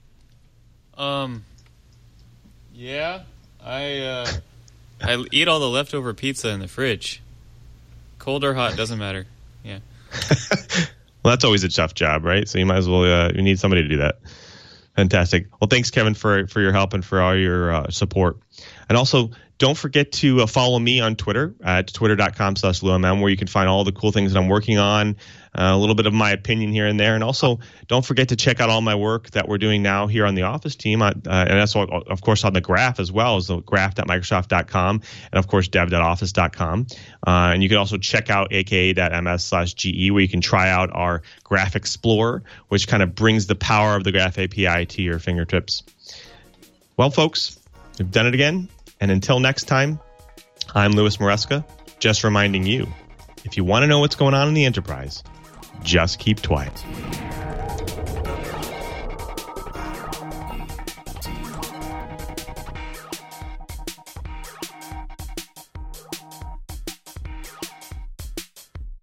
Um, yeah, I... Uh... I eat all the leftover pizza in the fridge. Cold or hot, doesn't matter. Yeah. Well, that's always a tough job, right? So you might as well, uh, you need somebody to do that. Fantastic. Well, thanks, Kevin, for, for your help and for all your uh, support. And also, don't forget to uh, follow me on Twitter at twitter.com slash LewMM, where you can find all the cool things that I'm working on, uh, a little bit of my opinion here and there. And also, don't forget to check out all my work that we're doing now here on the Office team. Uh, and that's, all, of course, on the graph as well, as the graph dot microsoft dot com and, of course, dev dot office dot com. Uh, and you can also check out aka.ms slash GE, where you can try out our Graph Explorer, which kind of brings the power of the Graph A P I to your fingertips. Well, folks, we've done it again. And until next time, I'm Louis Maresca, just reminding you, if you want to know what's going on in the Enterprise, just keep Twyat.